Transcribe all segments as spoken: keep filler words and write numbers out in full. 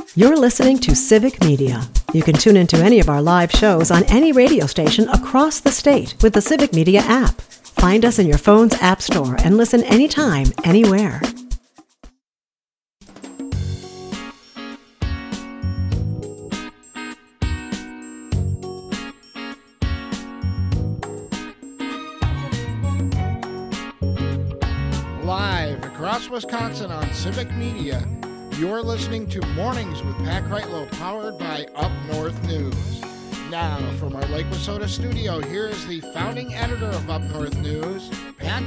You're listening to Civic Media. You can tune into any of our live shows on any radio station across the state with the Civic Media app. Find us in your phone's app store and listen anytime, anywhere. Live across Wisconsin on Civic Media, you're listening to Mornings with Pat Kreitlow, powered by Up North News. Now, from our Lake Wissota studio, here is the founding editor of Up North News, Pat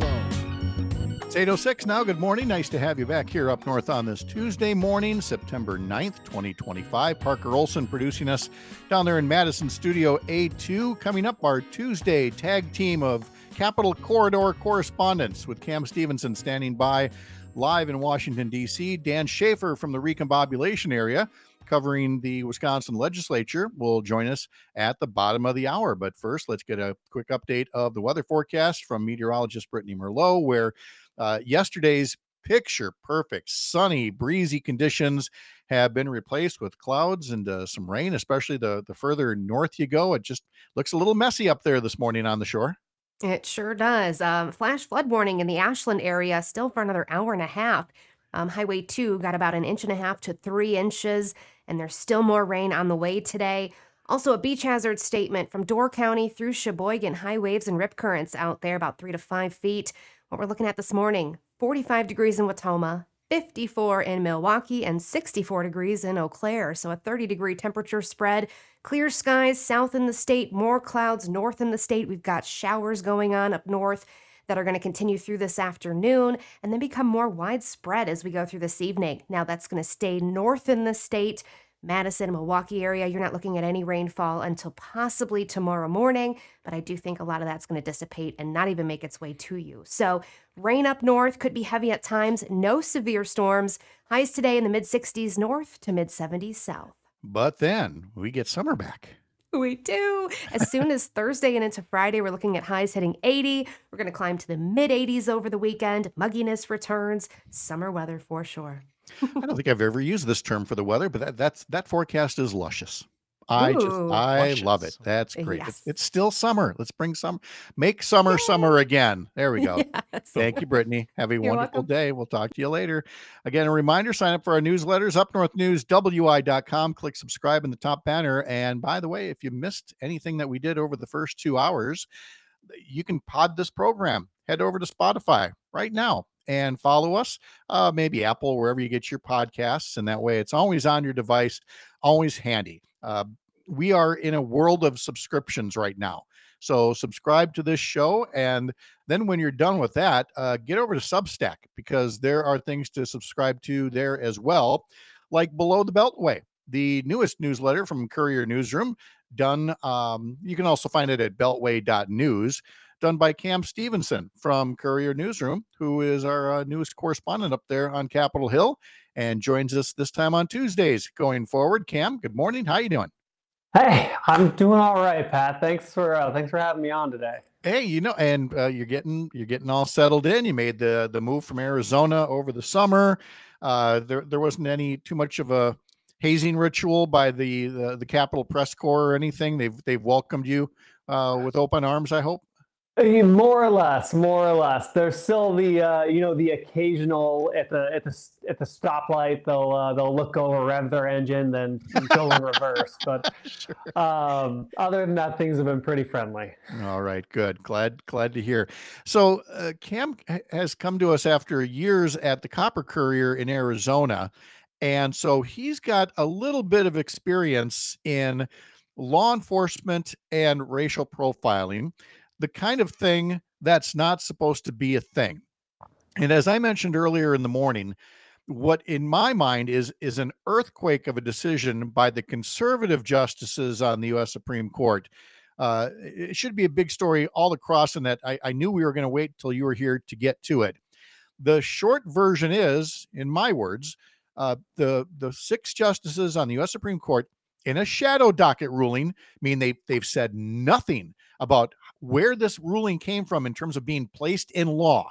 Kreitlow. It's eight oh six now. Good morning. Nice to have you back here up north on this Tuesday morning, September ninth, twenty twenty-five. Parker Olson producing us down there in Madison Studio A two. Coming up, our Tuesday tag team of Capitol Corridor correspondents with Cam Stevenson standing by live in Washington, D C. Dan Schaefer from the recombobulation area covering the Wisconsin legislature will join us at the bottom of the hour. But first, let's get a quick update of the weather forecast from meteorologist Brittany Merlot, where uh, yesterday's picture perfect, sunny, breezy conditions have been replaced with clouds and uh, some rain, especially the, the further north you go. It just looks a little messy up there this morning on the shore. It sure does. Um, flash flood warning in the Ashland area still for another hour and a half. Um, Highway two got about an inch and a half to three inches, and there's still more rain on the way today. Also, a beach hazard statement from Door County through Sheboygan. High waves and rip currents out there, about three to five feet. What we're looking at this morning, forty-five degrees in Watoma, fifty-four in Milwaukee, and sixty-four degrees in Eau Claire. So a thirty degree temperature spread. Clear skies south in the state, more clouds north in the state. We've got showers going on up north that are going to continue through this afternoon and then become more widespread as we go through this evening. Now that's going to stay north in the state. Madison, Milwaukee area, you're not looking at any rainfall until possibly tomorrow morning, but I do think a lot of that's going to dissipate and not even make its way to you. So rain up north could be heavy at times, no severe storms. Highs today in the mid sixties north to mid seventies south. But then we get summer back. We do. As soon as Thursday and into Friday, we're looking at highs hitting eighty. We're going to climb to the mid eighties over the weekend. Mugginess returns. Summer weather for sure. I don't think I've ever used this term for the weather, but that that's that forecast is luscious. I Ooh, just I luscious. love it. That's great. Yes. It's, it's still summer. Let's bring some make summer Yay. summer again. There we go. Yes. Thank you, Brittany. Have a You're wonderful welcome. day. We'll talk to you later. Again, a reminder, sign up for our newsletters, up north news w i dot com. Click subscribe in the top banner. And by the way, if you missed anything that we did over the first two hours, you can pod this program. Head over to Spotify right now and follow us, uh, maybe Apple, wherever you get your podcasts. And that way it's always on your device, always handy. Uh, we are in a world of subscriptions right now. So subscribe to this show. And then when you're done with that, uh, get over to Substack, because there are things to subscribe to there as well, like Below the Beltway, the newest newsletter from Courier Newsroom, done. Um, you can also find it at beltway dot news. Done by Cam Stevenson from Courier Newsroom, who is our uh, newest correspondent up there on Capitol Hill and joins us this time on Tuesdays going forward. Cam, good morning. How you doing? Hey, I'm doing all right, Pat. Thanks for uh, thanks for having me on today. Hey, you know, and uh, you're getting you're getting all settled in. You made the the move from Arizona over the summer. Uh, there there wasn't any too much of a hazing ritual by the the, the Capitol Press Corps or anything. They've they've welcomed you uh, with open arms, I hope. Uh, More or less, more or less. There's still the uh, you know the occasional at the at the at the stoplight they'll uh, they'll look over, rev their engine, then go in reverse. But Sure. um, other than that, things have been pretty friendly. All right, good. Glad glad to hear. So uh, Cam ha- has come to us after years at the Copper Courier in Arizona, and so he's got a little bit of experience in law enforcement and racial profiling, the kind of thing that's not supposed to be a thing. And as I mentioned earlier in the morning, what in my mind is is an earthquake of a decision by the conservative justices on the U S Supreme Court. Uh, it should be a big story all across, and that I, I knew we were going to wait till you were here to get to it. The short version is, in my words, uh, the the six justices on the U S Supreme Court, in a shadow docket ruling, mean they they've said nothing about where this ruling came from in terms of being placed in law.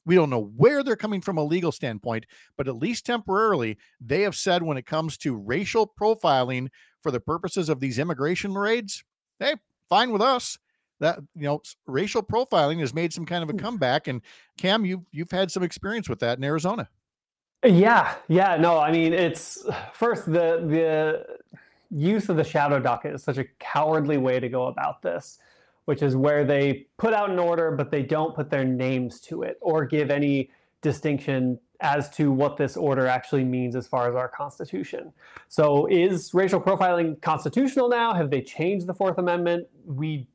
We don't know where they're coming from a legal standpoint, but at least temporarily, they have said when it comes to racial profiling for the purposes of these immigration raids, hey, fine with us. That, you know, racial profiling has made some kind of a comeback. And Cam, you you've had some experience with that in Arizona. Yeah, yeah, no, I mean, it's first the the use of the shadow docket is such a cowardly way to go about this, which is where they put out an order, but they don't put their names to it or give any distinction as to what this order actually means as far as our Constitution. So is racial profiling constitutional now? Have they changed the Fourth Amendment? We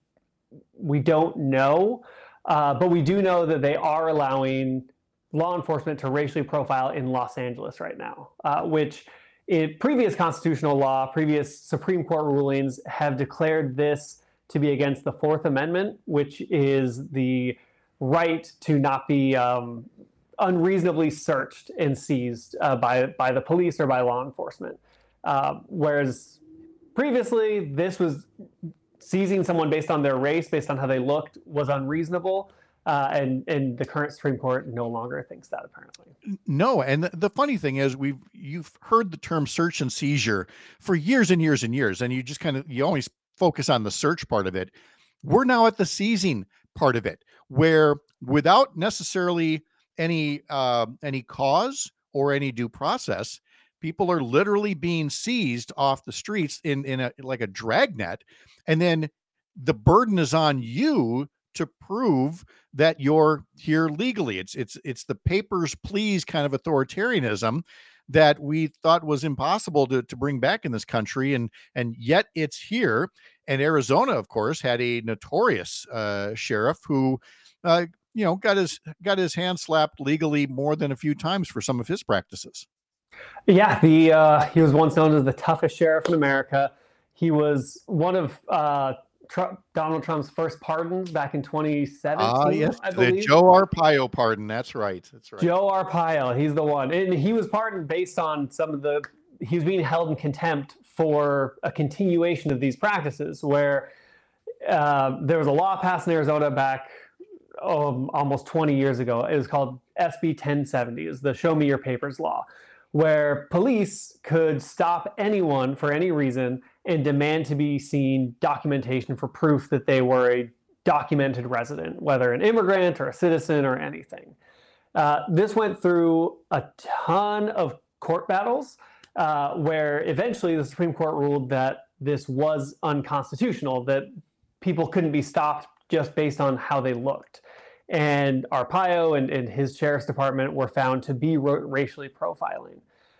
we don't know, uh, but we do know that they are allowing law enforcement to racially profile in Los Angeles right now, uh, which in previous constitutional law, previous Supreme Court rulings have declared this to be against the Fourth Amendment, which is the right to not be um, unreasonably searched and seized uh, by, by the police or by law enforcement. Uh, whereas previously, this was seizing someone based on their race, based on how they looked, was unreasonable. Uh, and and the current Supreme Court no longer thinks that, apparently. No, and the, the funny thing is, we've you've heard the term search and seizure for years and years and years, and you just kind of you always focus on the search part of it. We're now at the seizing part of it, where without necessarily any uh, any cause or any due process, people are literally being seized off the streets in in a like a dragnet, and then the burden is on you to prove that you're here legally. It's it's it's the papers please kind of authoritarianism that we thought was impossible to, to bring back in this country, and and yet it's here. And Arizona, of course, had a notorious uh, sheriff who, uh, you know, got his got his hand slapped legally more than a few times for some of his practices. Yeah, the uh, he was once known as the toughest sheriff in America. He was one of uh, Trump, Donald Trump's first pardons back in twenty seventeen. Ah, yes, I the believe. Joe Arpaio pardon. That's right. That's right. Joe Arpaio, he's the one, and he was pardoned based on some of the. He was being held in contempt for a continuation of these practices, where uh, there was a law passed in Arizona back um, almost twenty years ago. It was called S B ten seventy, is the Show Me Your Papers law, where police could stop anyone for any reason and demand to be seen documentation for proof that they were a documented resident, whether an immigrant or a citizen or anything. Uh, this went through a ton of court battles uh, where eventually the Supreme Court ruled that this was unconstitutional, that people couldn't be stopped just based on how they looked. And Arpaio and, and his sheriff's department were found to be ra- racially profiling.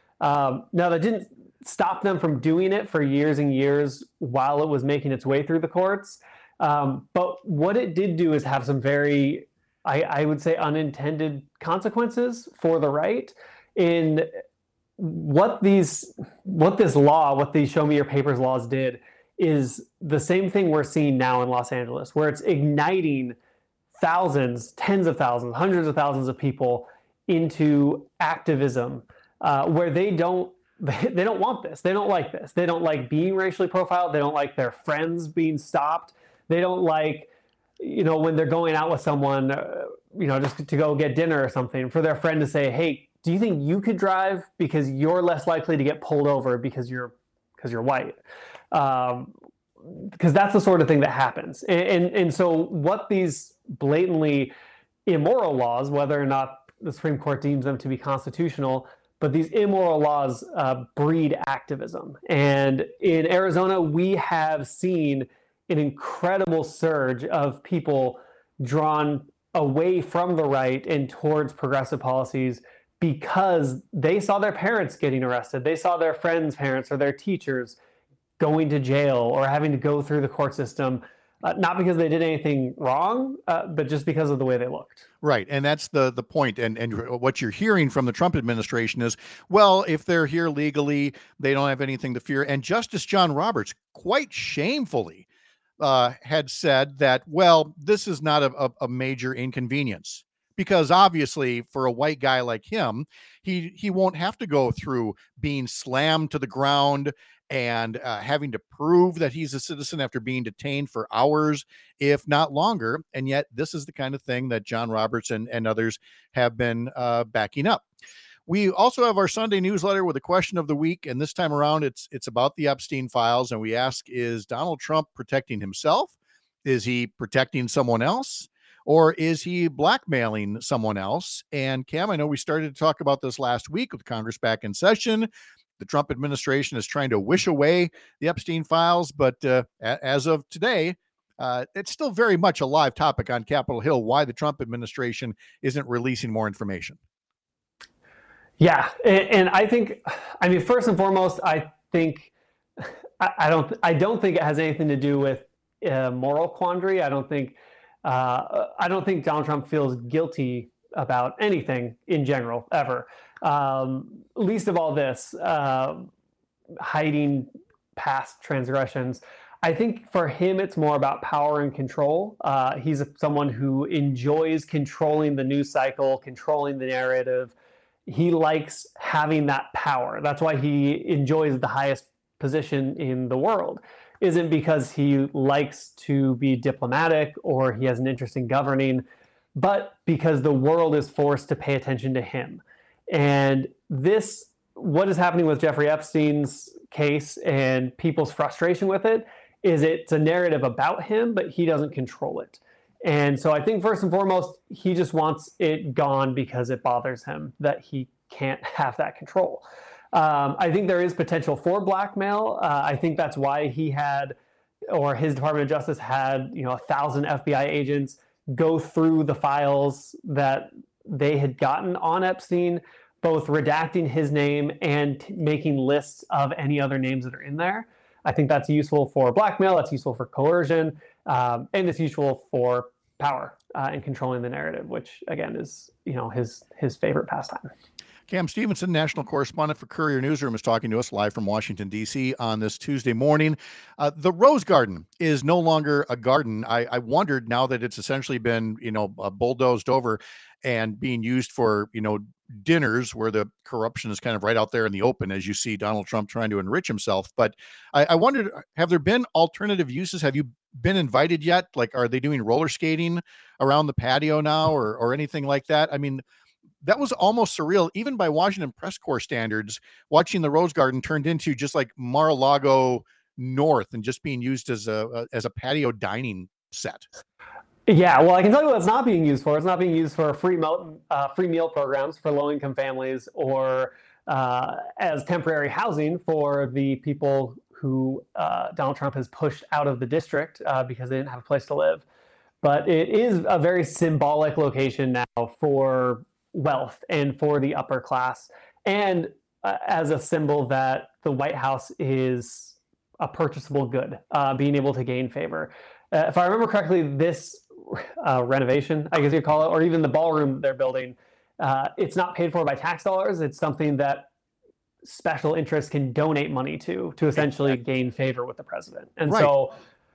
Um, now, that didn't stop them from doing it for years and years while it was making its way through the courts. Um, but what it did do is have some very, I, I would say, unintended consequences for the right. In what these, what this law, what these Show Me Your Papers laws did, is the same thing we're seeing now in Los Angeles, where it's igniting thousands, tens of thousands, hundreds of thousands of people into activism, uh, where they don't they don't want this. They don't like this. They don't like being racially profiled. They don't like their friends being stopped. They don't like, you know, when they're going out with someone, uh, you know, just to go get dinner or something, for their friend to say, "Hey, do you think you could drive because you're less likely to get pulled over because you're because you're white?" Um, because that's the sort of thing that happens. And, and and so what these blatantly immoral laws, whether or not the Supreme Court deems them to be constitutional, but these immoral laws uh, breed activism. And in Arizona, we have seen an incredible surge of people drawn away from the right and towards progressive policies because they saw their parents getting arrested. They saw their friends' parents or their teachers going to jail or having to go through the court system, uh, not because they did anything wrong, uh, but just because of the way they looked. Right. And that's the the point. And and what you're hearing from the Trump administration is, well, if they're here legally, they don't have anything to fear. And Justice John Roberts, quite shamefully, uh, had said that, well, this is not a, a, a major inconvenience because obviously for a white guy like him, he he won't have to go through being slammed to the ground and uh, having to prove that he's a citizen after being detained for hours, if not longer. And yet this is the kind of thing that John Roberts and, and others have been uh, backing up. We also have our Sunday newsletter with a question of the week, and this time around it's it's about the Epstein files, and we ask, is Donald Trump protecting himself? Is he protecting someone else? Or is he blackmailing someone else? And Cam, I know we started to talk about this last week with Congress back in session. The Trump administration is trying to wish away the Epstein files, but uh, as of today, uh, it's still very much a live topic on Capitol Hill, why the Trump administration isn't releasing more information. Yeah, and, and I think, I mean, first and foremost, I think, I, I don't, I don't think it has anything to do with a moral quandary. I don't think, uh, I don't think Donald Trump feels guilty about anything in general, ever. Um, least of all this, uh, hiding past transgressions. I think for him, it's more about power and control. Uh, he's someone who enjoys controlling the news cycle, controlling the narrative. He likes having that power. That's why he enjoys the highest position in the world. Isn't because he likes to be diplomatic or he has an interest in governing, but because the world is forced to pay attention to him. And this, what is happening with Jeffrey Epstein's case and people's frustration with it, is it's a narrative about him, but he doesn't control it. And so I think first and foremost, he just wants it gone because it bothers him that he can't have that control. Um, I think there is potential for blackmail. Uh, I think that's why he had, or his Department of Justice had, you know, a thousand F B I agents go through the files that they had gotten on Epstein, both redacting his name and making lists of any other names that are in there. I think that's useful for blackmail, that's useful for coercion, um, and it's useful for power uh, and controlling the narrative, which again is, you know, his his favorite pastime. Cam Stevenson, national correspondent for Courier Newsroom, is talking to us live from Washington, D C on this Tuesday morning. Uh, the Rose Garden is no longer a garden. I, I wondered, now that it's essentially been, you know, uh, bulldozed over and being used for, you know, dinners where the corruption is kind of right out there in the open, as you see Donald Trump trying to enrich himself. But I, I wondered, have there been alternative uses? Have you been invited yet? Like, are they doing roller skating around the patio now or, or anything like that? I mean, that was almost surreal, even by Washington press corps standards, watching the Rose Garden turned into just like Mar-a-Lago North and just being used as a, as a patio dining set. Yeah, well, I can tell you what it's not being used for. It's not being used for free meal, uh, free meal programs for low-income families or uh, as temporary housing for the people who uh, Donald Trump has pushed out of the district uh, because they didn't have a place to live. But it is a very symbolic location now for wealth and for the upper class, and uh, as a symbol that the White House is a purchasable good, uh, being able to gain favor. Uh, if I remember correctly, this uh, renovation, I guess you call it, or even the ballroom they're building, uh, it's not paid for by tax dollars. It's something that special interests can donate money to, to essentially gain favor with the president. And right. so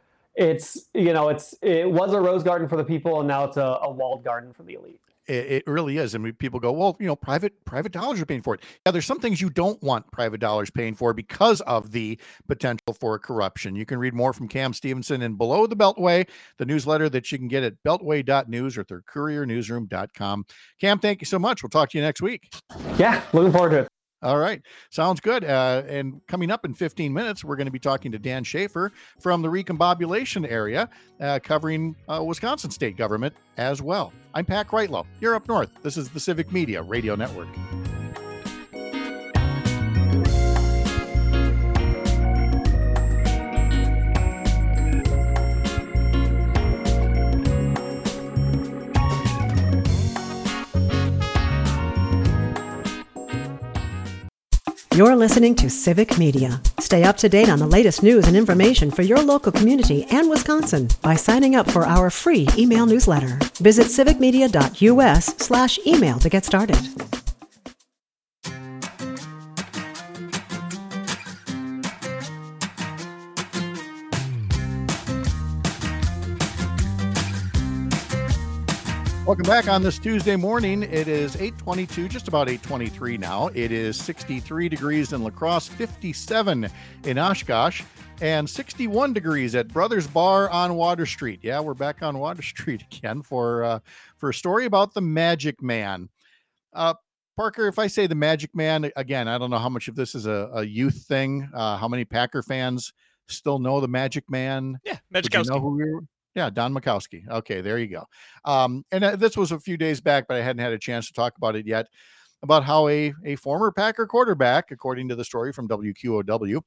it's, you know, it's, it was a rose garden for the people, and now it's a, a walled garden for the elite. It really is. I mean, people go, well, you know, private private dollars are paying for it. Yeah, there's some things you don't want private dollars paying for because of the potential for corruption. You can read more from Cam Stevenson in Below the Beltway, the newsletter that you can get at beltway dot news or through courier newsroom dot com. Cam, thank you so much. We'll talk to you next week. Yeah, looking forward to it. All right. Sounds good. Uh, and coming up in fifteen minutes, we're going to be talking to Dan Schaefer from the Recombobulation area, uh, covering uh, Wisconsin state government as well. I'm Pat Kreitlow. You're up north. This is the Civic Media Radio Network. You're listening to Civic Media. Stay up to date on the latest news and information for your local community and Wisconsin by signing up for our free email newsletter. Visit civic media dot u s slash email to get started. Welcome back on this Tuesday morning. It is eight twenty-two, just about eight twenty-three now. It is sixty-three degrees in La Crosse, fifty-seven in Oshkosh, and sixty-one degrees at Brothers Bar on Water Street. Yeah, we're back on Water Street again for uh, for a story about the Magic Man. Uh, Parker, if I say the Magic Man, again, I don't know how much of this is a, a youth thing. Uh, how many Packer fans still know the Magic Man? Yeah, Would you Magikowski. know who we were? Yeah, Don Majkowski. Okay, there you go. Um, and uh, this was a few days back, but I hadn't had a chance to talk about it yet, about how a, a former Packer quarterback, according to the story from W Q O W,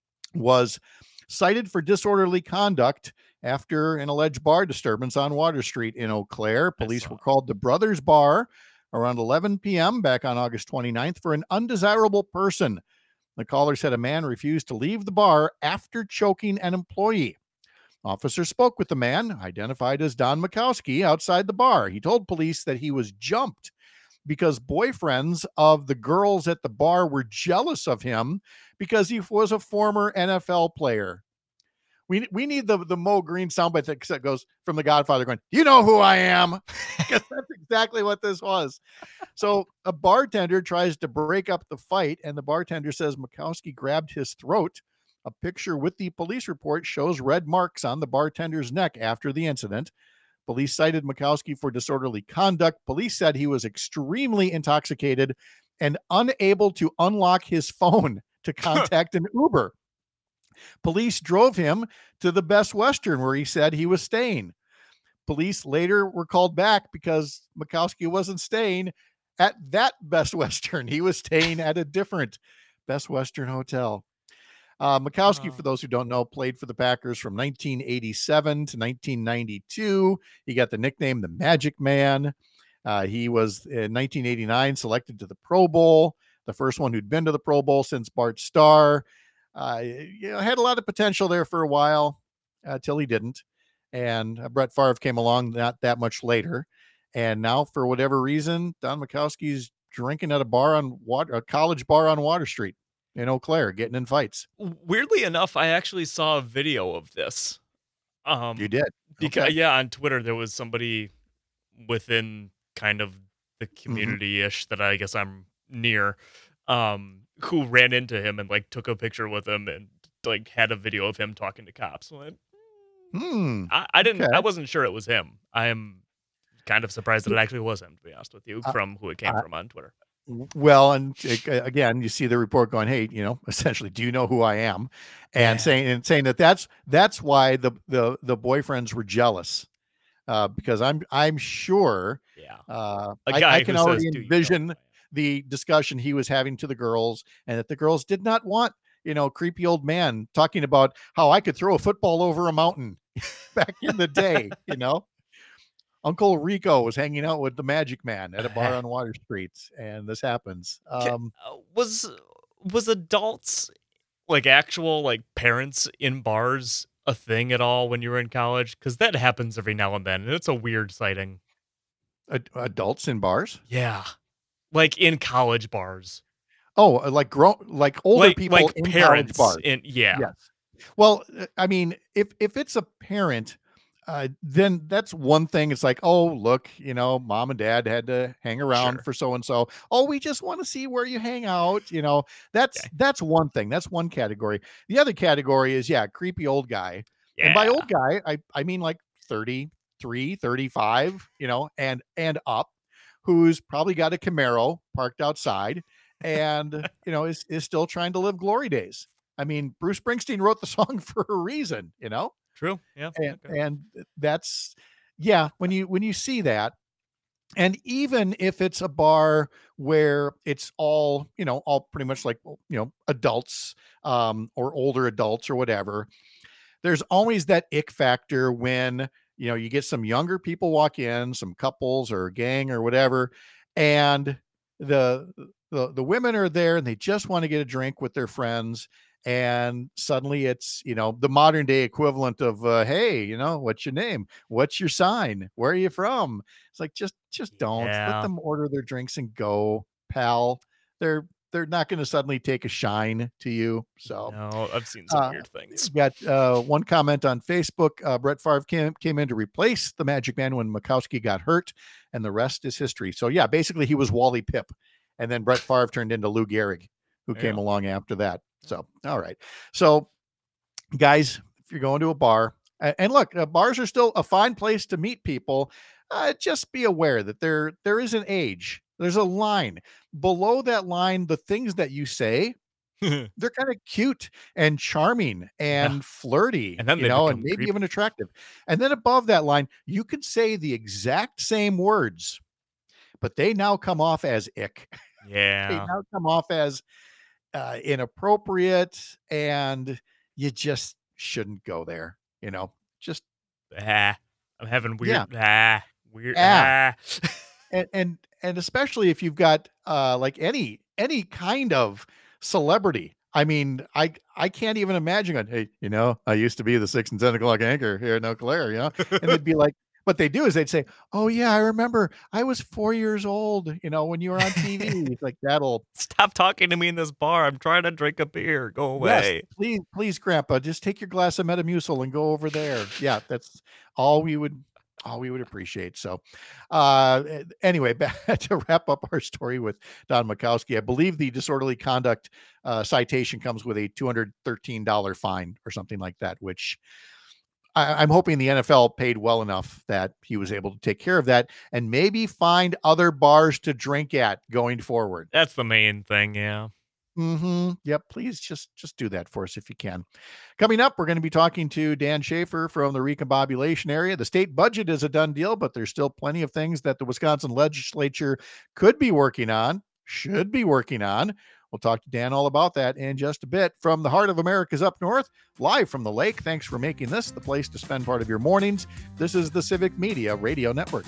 was cited for disorderly conduct after an alleged bar disturbance on Water Street in Eau Claire. Police were called to Brothers Bar around eleven p.m. back on August twenty-ninth for an undesirable person. The caller said a man refused to leave the bar after choking an employee. Officers spoke with the man, identified as Don Majkowski, outside the bar. He told police that he was jumped because boyfriends of the girls at the bar were jealous of him because he was a former N F L player. We we need the, the Mo Green soundbite that that goes from The Godfather going, "You know who I am," because that's exactly what this was. So a bartender tries to break up the fight, and the bartender says Majkowski grabbed his throat. A picture with the police report shows red marks on the bartender's neck after the incident. Police cited Majkowski for disorderly conduct. Police said he was extremely intoxicated and unable to unlock his phone to contact an Uber. Police drove him to the Best Western where he said he was staying. Police later were called back because Majkowski wasn't staying at that Best Western. He was staying at a different Best Western hotel. Uh, Majkowski, Oh. for those who don't know, played for the Packers from nineteen eighty-seven to nineteen ninety-two. He got the nickname the Magic Man. Uh, he was in nineteen eighty-nine selected to the Pro Bowl, the first one who'd been to the Pro Bowl since Bart Starr. Uh, you know, had a lot of potential there for a while uh, till he didn't. And uh, Brett Favre came along not that much later. And now, for whatever reason, Don Majkowski's drinking at a bar on water, a college bar on Water Street in Eau Claire, getting in fights. Weirdly enough, I actually saw a video of this. Um, You did. Because Okay. yeah, on Twitter there was somebody within kind of the Mm-hmm. community-ish that I guess I'm near, um, who ran into him and like took a picture with him and like had a video of him talking to cops. So I, Hmm. I, I didn't. Okay. I wasn't sure it was him. I am kind of surprised that it actually was him, to be honest with you, Uh, from who it came uh, from on Twitter. Well, and uh, again, you see the report going, "Hey, you know, essentially, do you know who I am?" And Yeah. saying and saying that that's that's why the the the boyfriends were jealous, uh, because I'm I'm sure Yeah. uh, A I, guy I who can says, already "Do you know who envision I am?" the discussion he was having to the girls, and that the girls did not want, you know, creepy old man talking about how I could throw a football over a mountain back in the day, you know. Uncle Rico was hanging out with the Magic Man at a bar on Water Street, and this happens. Ca- Um, uh, was was adults, like actual like parents in bars, a thing at all when you were in college? Because that happens every now and then, and it's a weird sighting. ad- adults in bars? Yeah, like in college bars, Oh, uh, like grown, like older like people like in college parents bars. in yeah. Yes. Well, uh, I mean, if if it's a parent, uh, then that's one thing. It's like, oh, look, you know, mom and dad had to hang around Sure. for so and so. Oh, we just want to see where you hang out. You know, that's Okay. that's one thing. That's one category. The other category is, yeah, creepy old guy. And by Yeah. old guy, I I mean like thirty-three, thirty-five, you know, and and up, who's probably got a Camaro parked outside and, you know, is is still trying to live glory days. I mean, Bruce Springsteen wrote the song for a reason, you know? True. Yeah. And okay. and that's yeah, when you when you see that, and even if it's a bar where it's all, you know, all pretty much like, you know, adults, um, or older adults or whatever, there's always that ick factor when, you know, you get some younger people walk in, some couples or a gang or whatever, and the the the women are there and they just want to get a drink with their friends, and suddenly it's, you know, the modern day equivalent of uh, hey, you know, what's your name, what's your sign, where are you from? It's like, just just don't let Yeah. them order their drinks and go, pal. They're they're not going to suddenly take a shine to you. So No, I've seen some uh, weird things. we got uh, one comment on Facebook. Uh, Brett Favre came, came in to replace the Magic Man when Mikowski got hurt, and the rest is history. So yeah, basically he was Wally Pipp, and then Brett Favre turned into Lou Gehrig, who Yeah. came along after that. So, all right. So guys, if you're going to a bar, a- and look, uh, bars are still a fine place to meet people. Uh, just be aware that there there is an age. There's a line. Below that line, the things that you say, they're kind of cute and charming and flirty, And then you they know, and become maybe creepy. even attractive. And then above that line, you could say the exact same words, but they now come off as ick. They Yeah. now come off as uh, inappropriate, and you just shouldn't go there. You know, just Ah, I'm having Yeah. weird. Ah, weird. Ah. Ah. and and and especially if you've got uh like any any kind of celebrity. I mean, I I can't even imagine going, hey, you know, I used to be the six and ten o'clock anchor here in Eau Claire, you know, and they'd be like, what they do is they'd say, oh yeah, I remember I was four years old, you know, when you were on T V. Like that'll Stop talking to me in this bar. I'm trying to drink a beer. Go yes, away. please, please, Grandpa, just take your glass of Metamucil and go over there. Yeah, that's all we would all we would appreciate. So uh eh, anyway, back to wrap up our story with Don Mikowski. I believe the disorderly conduct uh citation comes with a two hundred thirteen dollars fine or something like that, which I, I'm hoping the N F L paid well enough that he was able to take care of that and maybe find other bars to drink at going forward. That's the main thing. Yeah. Mm-hmm. Yep. Please just just do that for us if you can. Coming up, we're going to be talking to Dan Schaefer from the recombobulation area. The state budget is a done deal, but there's still plenty of things that the Wisconsin legislature could be working on, should be working on. We'll talk to Dan all about that in just a bit. From the heart of America's up north, live from the lake. Thanks for making this the place to spend part of your mornings. This is the Civic Media Radio Network.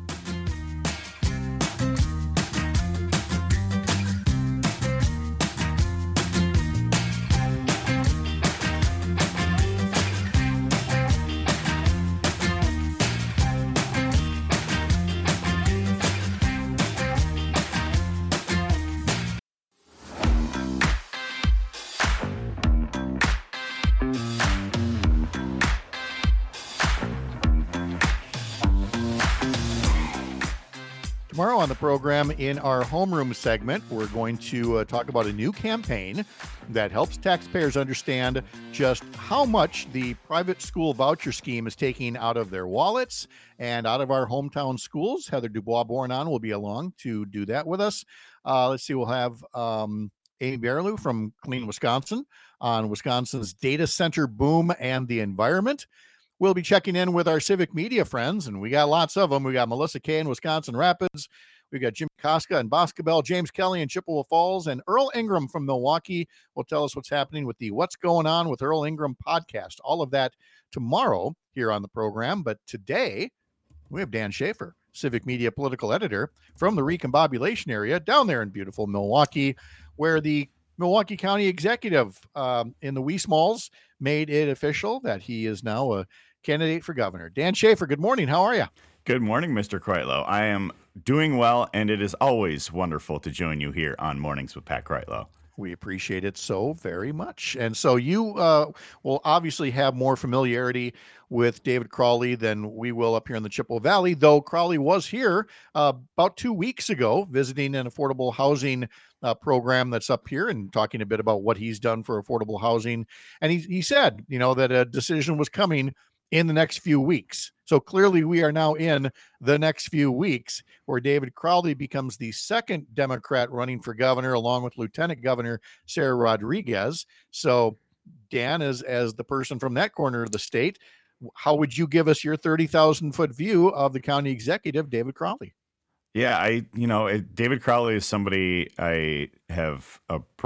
Tomorrow on the program, in our homeroom segment, we're going to uh, talk about a new campaign that helps taxpayers understand just how much the private school voucher scheme is taking out of their wallets and out of our hometown schools. Heather Dubois-Bornon will be along to do that with us. Uh, let's see, we'll have um, Amy Berlew from Clean Wisconsin on Wisconsin's data center boom and the environment. We'll be checking in with our civic media friends, and we got lots of them. We got Melissa Kay in Wisconsin Rapids. We got Jim Koska in Boscobel, James Kelly in Chippewa Falls, and Earl Ingram from Milwaukee will tell us what's happening with the What's Going On with Earl Ingram podcast. All of that tomorrow here on the program. But today, we have Dan Schaefer, civic media political editor from the recombobulation area down there in beautiful Milwaukee, where the Milwaukee County executive um, in the Wee Smalls made it official that he is now a candidate for governor. Dan Schaefer, good morning. How are you? Good morning, Mister Kreitlow. I am doing well, and it is always wonderful to join you here on Mornings with Pat Kreitlow. We appreciate it so very much. And so you uh, will obviously have more familiarity with David Crowley than we will up here in the Chippewa Valley, though Crowley was here uh, about two weeks ago visiting an affordable housing uh, program that's up here and talking a bit about what he's done for affordable housing. And he, he said, you know, that a decision was coming in the next few weeks. So clearly we are now in the next few weeks where David Crowley becomes the second Democrat running for governor, along with Lieutenant Governor Sarah Rodriguez. So Dan, as, as the person from that corner of the state, how would you give us your thirty thousand foot view of the county executive, David Crowley? Yeah, I, you know, it, David Crowley is somebody I have a pretty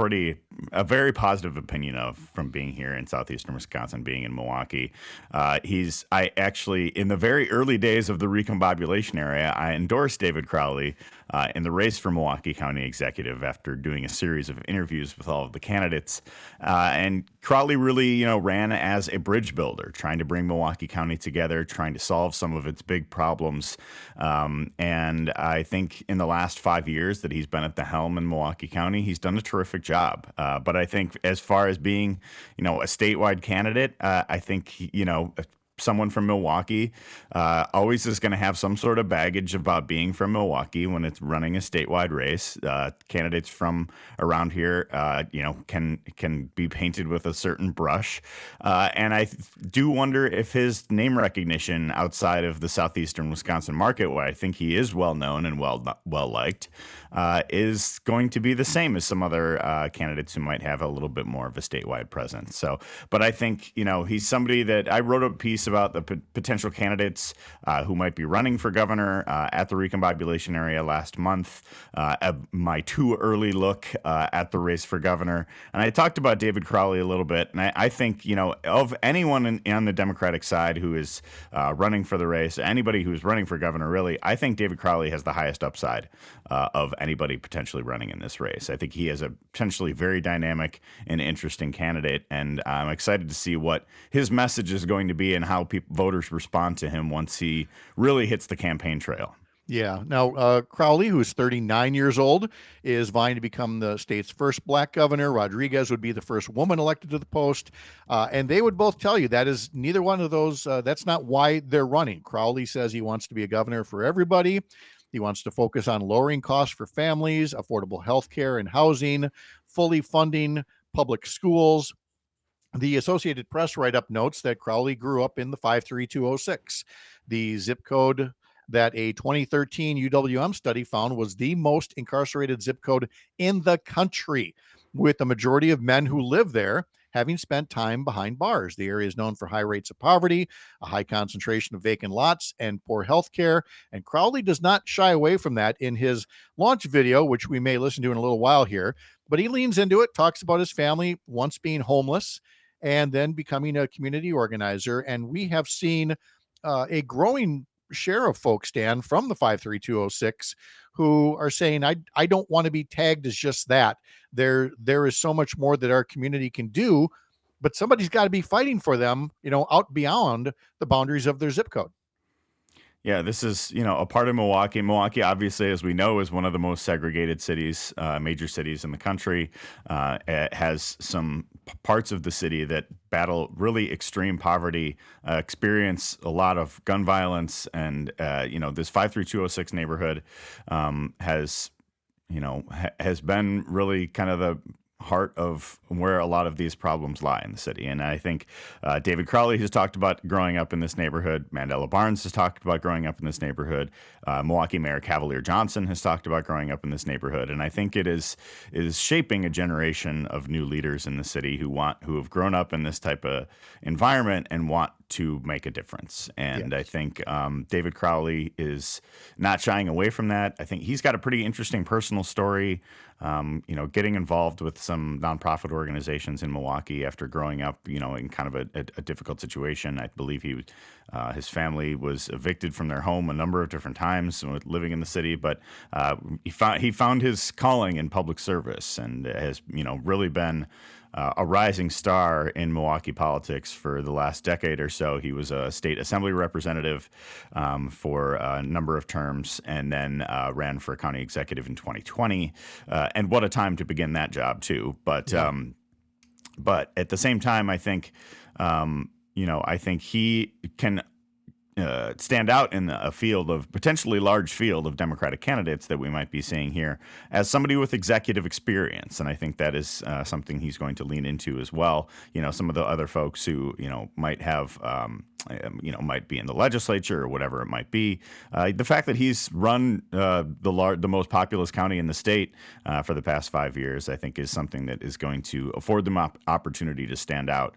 a very positive opinion of from being here in southeastern Wisconsin, being in Milwaukee. Uh, he's I actually in the very early days of the recombobulation area, I endorsed David Crowley uh, in the race for Milwaukee County Executive after doing a series of interviews with all of the candidates. Uh, and Crowley really, you know, ran as a bridge builder, trying to bring Milwaukee County together, trying to solve some of its big problems. Um, and I think in the last five years that he's been at the helm in Milwaukee County, he's done a terrific job. Uh, but I think as far as being, you know, a statewide candidate, uh, I think, you know, someone from Milwaukee uh, always is going to have some sort of baggage about being from Milwaukee when it's running a statewide race. Uh, candidates from around here, uh, you know, can can be painted with a certain brush. Uh, and I th- do wonder if his name recognition outside of the southeastern Wisconsin market, where I think he is well known and well well liked, uh, is going to be the same as some other uh, candidates who might have a little bit more of a statewide presence. So, but I think, you know, he's somebody that I wrote a piece about the p- potential candidates uh, who might be running for governor uh, at the recombobulation area last month, uh, at my too early look uh, at the race for governor. And I talked about David Crowley a little bit. And I, I think, you know, of anyone in, on the Democratic side who is uh, running for the race, anybody who's running for governor, really, I think David Crowley has the highest upside uh, of anybody potentially running in this race. I think he is a potentially very dynamic and interesting candidate. And I'm excited to see what his message is going to be and how people, voters respond to him once he really hits the campaign trail. Yeah. Now, uh, Crowley, who's thirty-nine years old, is vying to become the state's first black governor. Rodriguez would be the first woman elected to the post. Uh, and they would both tell you that is neither one of those. Uh, that's not why they're running. Crowley says he wants to be a governor for everybody. He wants to focus on lowering costs for families, affordable health care and housing, fully funding public schools. The Associated Press write-up notes that Crowley grew up in the five three two oh six, the zip code that a twenty thirteen U W M study found was the most incarcerated zip code in the country, with the majority of men who live there having spent time behind bars. The area is known for high rates of poverty, a high concentration of vacant lots, and poor health care. And Crowley does not shy away from that in his launch video, which we may listen to in a little while here. But he leans into it, talks about his family once being homeless and then becoming a community organizer. And we have seen uh, a growing share of folks, Dan, from the five three two oh six who are saying, I, I don't want to be tagged as just that. There, there is so much more that our community can do, but somebody's got to be fighting for them, you know, out beyond the boundaries of their zip code. Yeah, this is, you know, a part of Milwaukee. Milwaukee, obviously, as we know, is one of the most segregated cities, uh, major cities in the country. Uh, it has some p- parts of the city that battle really extreme poverty, uh, experience a lot of gun violence. And, uh, you know, this five three two oh six neighborhood um, has, you know, ha- has been really kind of the heart of where a lot of these problems lie in the city. And I think uh, David Crowley has talked about growing up in this neighborhood. Mandela Barnes has talked about growing up in this neighborhood. Uh, Milwaukee Mayor Cavalier Johnson has talked about growing up in this neighborhood. And I think it is is shaping a generation of new leaders in the city who want who have grown up in this type of environment and want to make a difference. And yes. I think um, David Crowley is not shying away from that. I think he's got a pretty interesting personal story. Um, you know, getting involved with some nonprofit organizations in Milwaukee after growing up, you know, in kind of a, a, a difficult situation. I believe he, uh, his family was evicted from their home a number of different times living in the city, but uh, he found he found his calling in public service and has, you know, really been Uh, a rising star in Milwaukee politics for the last decade or so. He was a state assembly representative um, for a number of terms and then uh, ran for county executive in twenty twenty. Uh, and what a time to begin that job, too. But yeah. um, but at the same time, I think, um, you know, I think he can Uh, stand out in a field of potentially large field of Democratic candidates that we might be seeing here as somebody with executive experience. And I think that is uh, something he's going to lean into as well. You know, some of the other folks who, you know, might have, um, you know, might be in the legislature or whatever it might be. Uh, the fact that he's run uh, the lar- the most populous county in the state uh, for the past five years, I think is something that is going to afford them op- opportunity to stand out.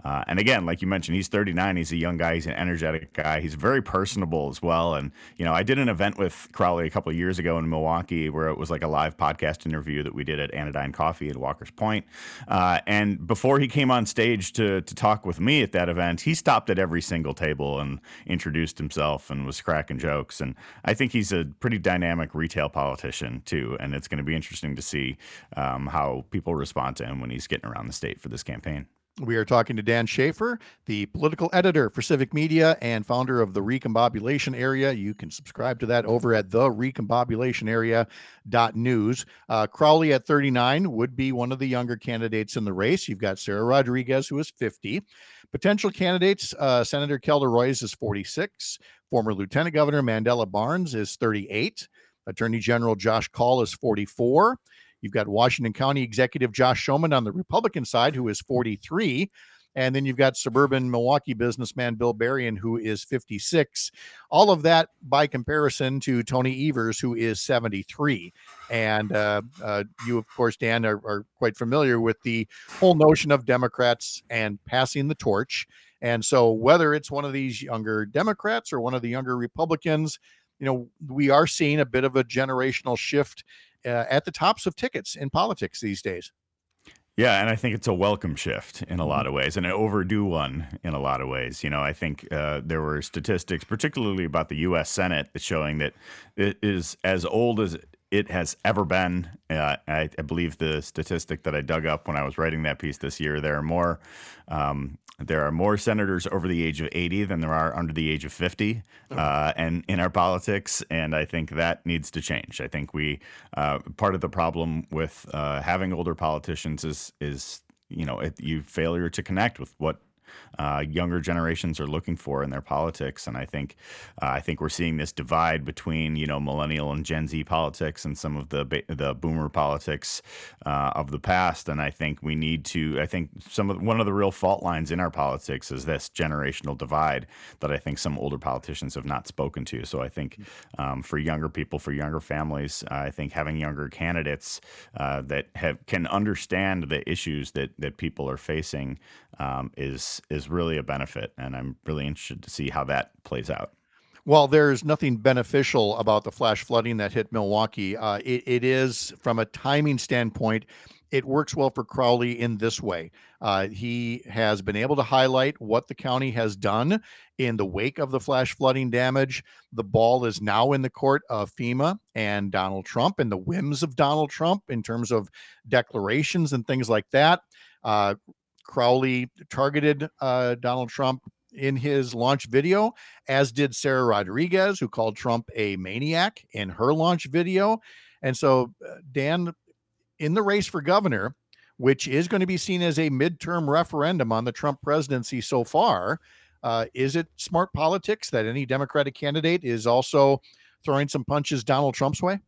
Uh, and again, like you mentioned, he's thirty-nine. He's a young guy. He's an energetic guy. He's very personable as well. And, you know, I did an event with Crowley a couple of years ago in Milwaukee where it was like a live podcast interview that we did at Anodyne Coffee at Walker's Point. Uh, and before he came on stage to, to talk with me at that event, he stopped at every single table and introduced himself and was cracking jokes. And I think he's a pretty dynamic retail politician, too. And it's going to be interesting to see um, how people respond to him when he's getting around the state for this campaign. We are talking to Dan Schaefer, the political editor for Civic Media and founder of the Recombobulation Area. You can subscribe to that over at the recombobulation area dot news. Uh, Crowley at thirty-nine would be one of the younger candidates in the race. You've got Sarah Rodriguez, who is fifty. Potential candidates, uh, Senator Kelda Roys is forty-six. Former Lieutenant Governor Mandela Barnes is thirty-eight. Attorney General Josh Kaul is forty-four. You've got Washington County Executive Josh Schoeman on the Republican side, who is forty-three. And then you've got suburban Milwaukee businessman Bill Berrien, who is fifty-six. All of that by comparison to Tony Evers, who is seventy-three. And uh, uh, you, of course, Dan, are, are quite familiar with the whole notion of Democrats and passing the torch. And so whether it's one of these younger Democrats or one of the younger Republicans, you know, we are seeing a bit of a generational shift Uh, at the tops of tickets in politics these days. Yeah, and I think it's a welcome shift in a lot of ways, and an overdue one in a lot of ways. You know, I think uh, there were statistics, particularly about the U S Senate, showing that it is as old as it has ever been. Uh, I, I believe the statistic that I dug up when I was writing that piece this year, there are more um, there are more senators over the age of eighty than there are under the age of fifty, uh, and in our politics. And I think that needs to change. I think we uh, part of the problem with uh, having older politicians is is you know it, you failure to connect with what uh, younger generations are looking for in their politics. And I think uh, I think we're seeing this divide between, you know, millennial and Gen Z politics and some of the the boomer politics uh, of the past. And I think we need to I think some of one of the real fault lines in our politics is this generational divide that I think some older politicians have not spoken to. So I think um, for younger people, for younger families, uh, I think having younger candidates uh, that have can understand the issues that that people are facing um, is is really a benefit. And I'm really interested to see how that plays out. Well, there's nothing beneficial about the flash flooding that hit Milwaukee. Uh, it, it is, from a timing standpoint, it works well for Crowley in this way. Uh, he has been able to highlight what the county has done in the wake of the flash flooding damage. The ball is now in the court of FEMA and Donald Trump and the whims of Donald Trump in terms of declarations and things like that. Uh, Crowley targeted uh, Donald Trump in his launch video, as did Sarah Rodriguez, who called Trump a maniac in her launch video. And so, uh, Dan, in the race for governor, which is going to be seen as a midterm referendum on the Trump presidency so far, uh, is it smart politics that any Democratic candidate is also throwing some punches Donald Trump's way?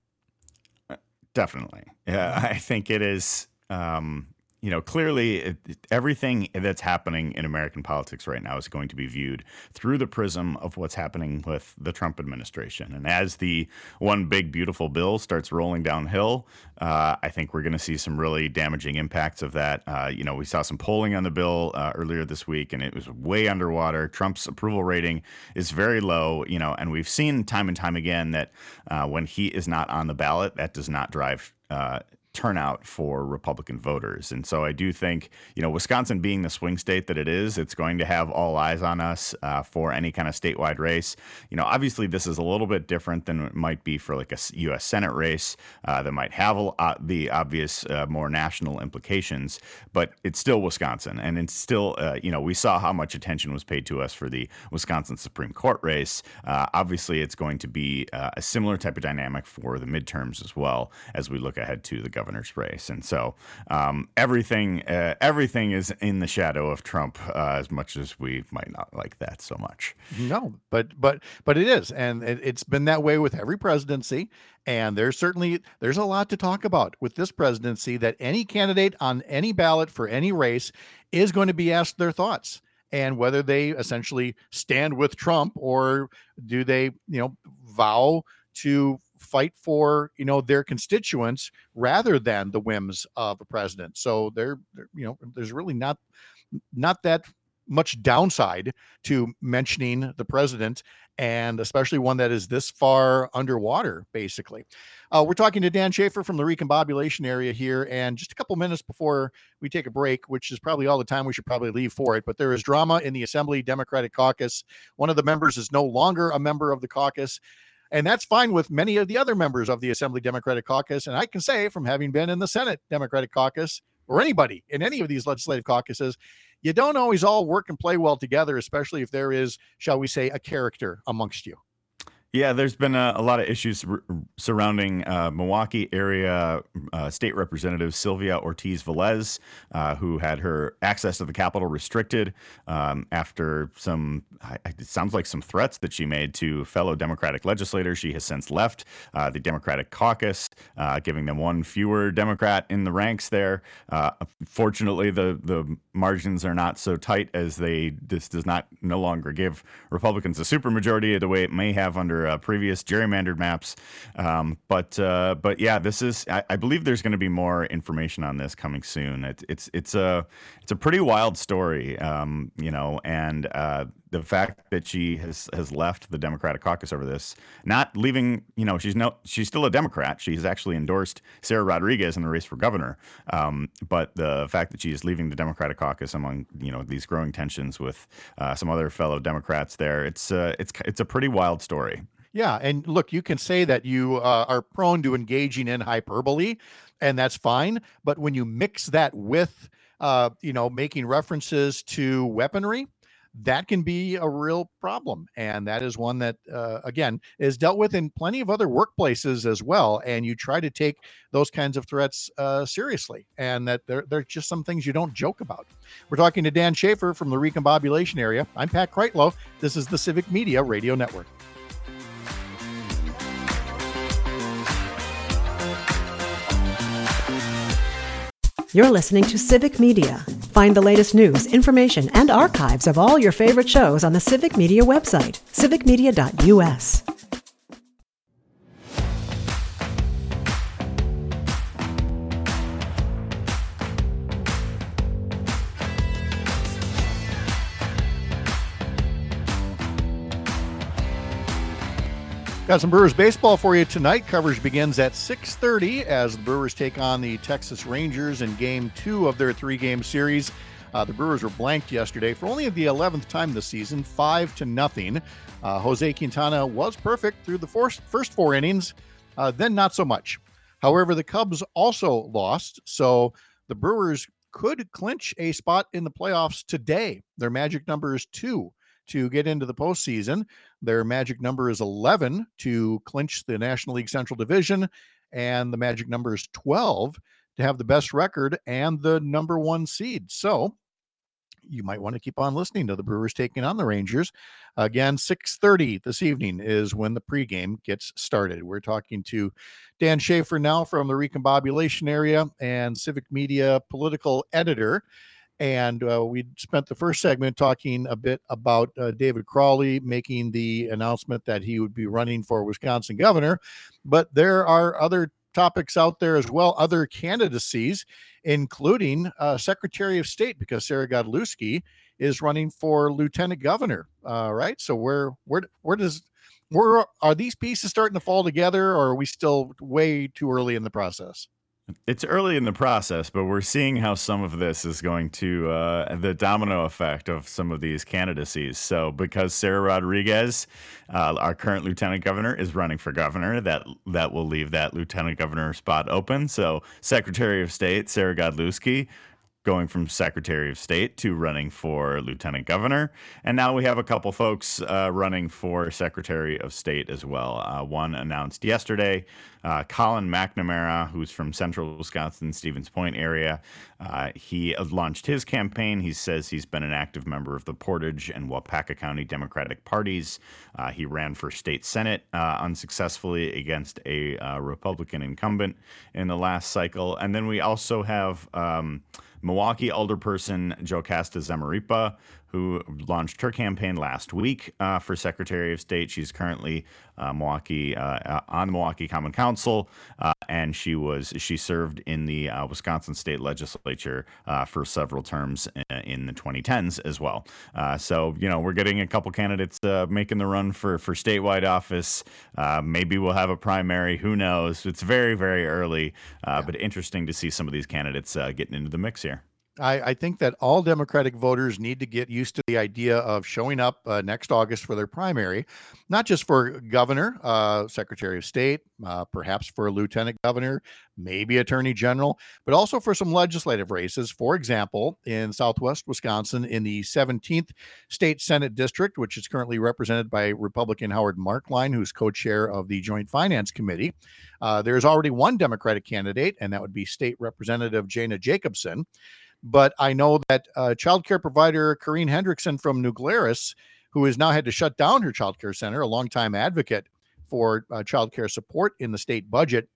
Definitely. Yeah, I think it is. Um, You know, clearly it, it- everything that's happening in American politics right now is going to be viewed through the prism of what's happening with the Trump administration. And as the one big, beautiful bill starts rolling downhill, uh, I think we're going to see some really damaging impacts of that. Uh, you know, we saw some polling on the bill uh, earlier this week, and it was way underwater. Trump's approval rating is very low, you know, and we've seen time and time again that uh, when he is not on the ballot, that does not drive uh, turnout for Republican voters. And so I do think, you know, Wisconsin being the swing state that it is, it's going to have all eyes on us uh, for any kind of statewide race. You know, obviously this is a little bit different than it might be for like a s- U S Senate race uh, that might have a, uh, the obvious uh, more national implications, but it's still Wisconsin. And it's still, uh, you know, we saw how much attention was paid to us for the Wisconsin Supreme Court race. Uh, obviously it's going to be uh, a similar type of dynamic for the midterms as well as we look ahead to the governor's race. And so um, everything uh, everything is in the shadow of Trump, uh, as much as we might not like that so much. No, but but but it is, and it, it's been that way with every presidency. And there's certainly there's a lot to talk about with this presidency, that any candidate on any ballot for any race is going to be asked their thoughts, and whether they essentially stand with Trump or do they, you know, vow to fight for, you know, their constituents rather than the whims of a president. So there, there- you know, there's really not not that much downside to mentioning the president, and especially one that is this far underwater, basically. Uh, we're talking to Dan Schaefer from the recombobulation area here, and just a couple minutes before we take a break, which is probably all the time we should probably leave for it, but there is drama in the Assembly Democratic Caucus. One of the members is no longer a member of the caucus, and that's fine with many of the other members of the Assembly Democratic Caucus. And I can say, from having been in the Senate Democratic Caucus, or anybody in any of these legislative caucuses, you don't always all work and play well together, especially if there is, shall we say, a character amongst you. Yeah, there's been a, a lot of issues r- surrounding uh, Milwaukee area uh, State Representative Sylvia Ortiz Velez, uh, who had her access to the Capitol restricted um, after some, it sounds like some threats that she made to fellow Democratic legislators. She has since left uh, the Democratic caucus, uh, giving them one fewer Democrat in the ranks there. Uh, fortunately, the, the margins are not so tight as they, this does not no longer give Republicans a supermajority the way it may have under Uh, previous gerrymandered maps. Um, but uh, but yeah, this is. I, I believe there's going to be more information on this coming soon. It, it's it's a it's a pretty wild story, um, you know, and uh, the fact that she has has left the Democratic caucus over this, not leaving. You know, she's no she's still a Democrat. She's actually endorsed Sarah Rodriguez in the race for governor. Um, but the fact that she is leaving the Democratic caucus among you know these growing tensions with uh, some other fellow Democrats there, it's uh, it's it's a pretty wild story. Yeah, and look, you can say that you uh, are prone to engaging in hyperbole, and that's fine. But when you mix that with, uh, you know, making references to weaponry, that can be a real problem. And that is one that, uh, again, is dealt with in plenty of other workplaces as well. And you try to take those kinds of threats uh, seriously, and that there, there are just some things you don't joke about. We're talking to Dan Schaefer from the recombobulation area. I'm Pat Kreitlow. This is the Civic Media Radio Network. You're listening to Civic Media. Find the latest news, information, and archives of all your favorite shows on the Civic Media website, civic media dot u s. Got some Brewers baseball for you tonight. Coverage begins at six thirty as the Brewers take on the Texas Rangers in game two of their three-game series. Uh, the Brewers were blanked yesterday for only the eleventh time this season, five to nothing. Uh, Jose Quintana was perfect through the first, first four innings, uh, then not so much. However, the Cubs also lost, so the Brewers could clinch a spot in the playoffs today. Their magic number is two to get into the postseason. Their magic number is eleven to clinch the National League Central Division, and the magic number is twelve to have the best record and the number one seed. So you might want to keep on listening to the Brewers taking on the Rangers. Again, six thirty this evening is when the pregame gets started. We're talking to Dan Schaefer now from the recombobulation area and Civic Media political editor. And uh, we spent the first segment talking a bit about uh, David Crowley making the announcement that he would be running for Wisconsin governor. But there are other topics out there as well, other candidacies, including uh, Secretary of State, because Sarah Godlewski is running for lieutenant governor. Uh, right. So where where where does where are these pieces starting to fall together, or are we still way too early in the process? It's early in the process, but we're seeing how some of this is going to, uh, the domino effect of some of these candidacies. So because Sarah Rodriguez, uh, our current lieutenant governor, is running for governor, that that will leave that lieutenant governor spot open. So Secretary of State, Sarah Godlewski, going from Secretary of State to running for Lieutenant Governor. And now we have a couple folks uh, running for Secretary of State as well. Uh, one announced yesterday, uh, Colin McNamara, who's from central Wisconsin, Stevens Point area. Uh, he launched his campaign. He says he's been an active member of the Portage and Wapaka County Democratic parties. Uh, he ran for state Senate uh, unsuccessfully against a uh, Republican incumbent in the last cycle. And then we also have um, Milwaukee alderperson Jocasta Zamaripa, who launched her campaign last week uh, for Secretary of State. She's currently uh, Milwaukee uh, on the Milwaukee Common Council, uh, and she was she served in the uh, Wisconsin State Legislature uh, for several terms in the twenty tens as well. Uh, so you know we're getting a couple candidates uh, making the run for for statewide office. Uh, maybe we'll have a primary. Who knows? It's very very early, uh, yeah. but interesting to see some of these candidates uh, getting into the mix here. I, I think that all Democratic voters need to get used to the idea of showing up uh, next August for their primary, not just for governor, uh, Secretary of State, uh, perhaps for a lieutenant governor, maybe attorney general, but also for some legislative races. For example, in Southwest Wisconsin, in the seventeenth State Senate District, which is currently represented by Republican Howard Markline, who's co-chair of the Joint Finance Committee, uh, there's already one Democratic candidate, and that would be State Representative Jana Jacobson. But I know that uh, child care provider Corrine Hendrickson from New Glarus, who has now had to shut down her child care center, a longtime advocate for uh, child care support in the state budget,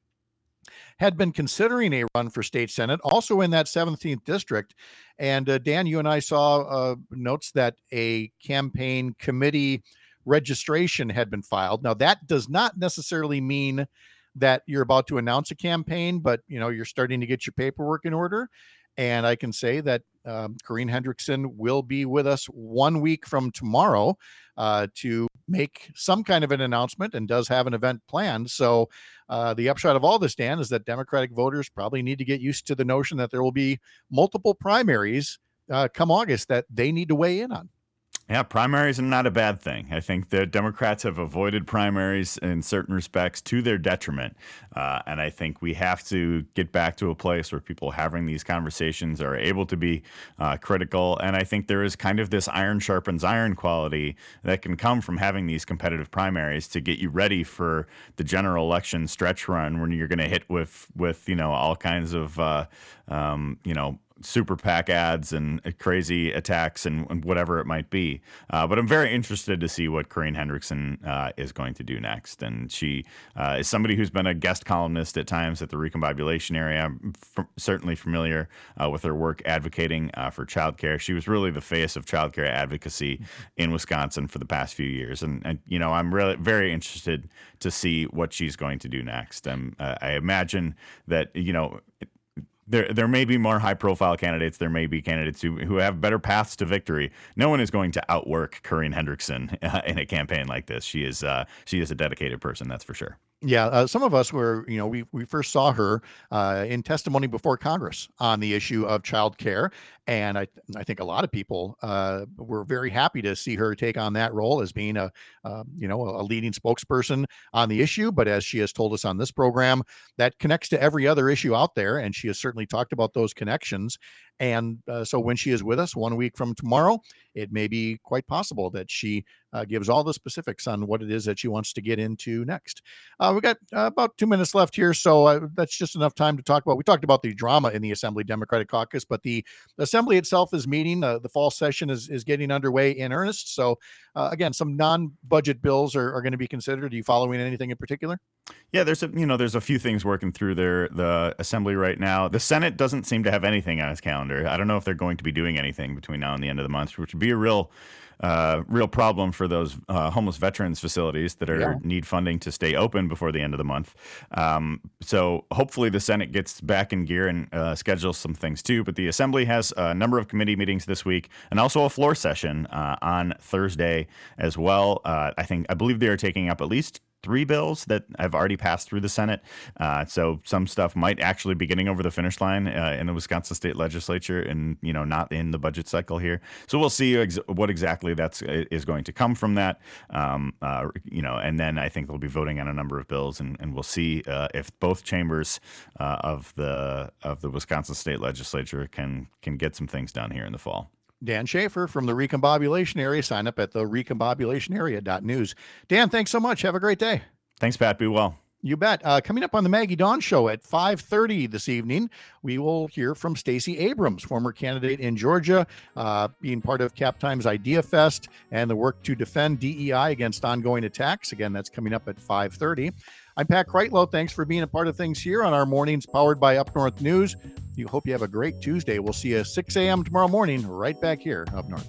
had been considering a run for state senate, also in that seventeenth district. And uh, Dan, you and I saw uh, notes that a campaign committee registration had been filed. Now, that does not necessarily mean that you're about to announce a campaign, but you know you're starting to get your paperwork in order. And I can say that um, Corrine Hendrickson will be with us one week from tomorrow uh, to make some kind of an announcement, and does have an event planned. So uh, the upshot of all this, Dan, is that Democratic voters probably need to get used to the notion that there will be multiple primaries uh, come August that they need to weigh in on. Yeah, primaries are not a bad thing. I think the Democrats have avoided primaries in certain respects to their detriment. Uh, and I think we have to get back to a place where people having these conversations are able to be uh, critical. And I think there is kind of this iron sharpens iron quality that can come from having these competitive primaries to get you ready for the general election stretch run when you're going to hit with, with, you know, all kinds of, uh, um, you know, super PAC ads and crazy attacks and, and whatever it might be. Uh, but I'm very interested to see what Corrine Hendrickson uh, is going to do next. And she uh, is somebody who's been a guest columnist at times at the Recombobulation area. I'm f- certainly familiar uh, with her work advocating uh, for childcare. She was really the face of childcare advocacy in Wisconsin for the past few years. And, and you know, I'm really very interested to see what she's going to do next. Um, uh, I imagine that, you know, There, there may be more high-profile candidates. There may be candidates who, who have better paths to victory. No one is going to outwork Corrine Hendrickson uh, in a campaign like this. She is, uh, she is a dedicated person, that's for sure. Yeah, uh, some of us were, you know, we we first saw her uh, in testimony before Congress on the issue of child care. And I I think a lot of people uh, were very happy to see her take on that role as being a, uh, you know, a leading spokesperson on the issue. But as she has told us on this program, that connects to every other issue out there. And she has certainly talked about those connections. And uh, so when she is with us one week from tomorrow, it may be quite possible that she uh, gives all the specifics on what it is that she wants to get into next. Uh, we've got uh, about two minutes left here, so uh, that's just enough time to talk about. We talked about the drama in the Assembly Democratic Caucus, but the Assembly itself is meeting. Uh, the fall session is, is getting underway in earnest. So uh, again, some non-budget bills are, are going to be considered. Are you following anything in particular? Yeah, there's a you know there's a few things working through their the Assembly right now. The Senate doesn't seem to have anything on its calendar. I don't know if they're going to be doing anything between now and the end of the month, which would be a real uh, real problem for those uh, homeless veterans facilities that are Yeah. need funding to stay open before the end of the month. Um, so hopefully the Senate gets back in gear and uh, schedules some things too. But the Assembly has a number of committee meetings this week and also a floor session uh, on Thursday as well. Uh, I think I believe they are taking up at least three bills that have already passed through the Senate. Uh, so some stuff might actually be getting over the finish line uh, in the Wisconsin State Legislature and, you know, not in the budget cycle here. So we'll see ex- what exactly that's is going to come from that. Um, uh, you know, and then I think they'll be voting on a number of bills, and, and we'll see uh, if both chambers uh, of the of the Wisconsin State Legislature can can get some things done here in the fall. Dan Schaefer from the Recombobulation Area. Sign up at the recombobulation area dot news. Dan, thanks so much. Have a great day. Thanks, Pat. Be well. You bet. Uh, coming up on the Maggie Dawn Show at five thirty this evening, we will hear from Stacey Abrams, former candidate in Georgia, uh, being part of Cap Times Idea Fest and the work to defend D E I against ongoing attacks. Again, that's coming up at five thirty. I'm Pat Kreitlow. Thanks for being a part of things here on our mornings powered by Up North News. You hope you have a great Tuesday. We'll see you at six a.m. tomorrow morning right back here up north.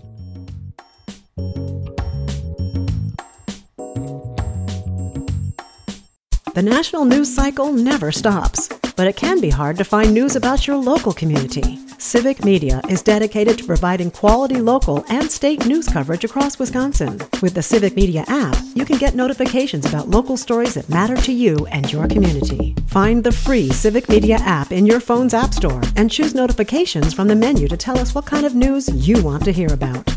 The national news cycle never stops, but it can be hard to find news about your local community. Civic Media is dedicated to providing quality local and state news coverage across Wisconsin. With the Civic Media app, you can get notifications about local stories that matter to you and your community. Find the free Civic Media app in your phone's app store and choose notifications from the menu to tell us what kind of news you want to hear about.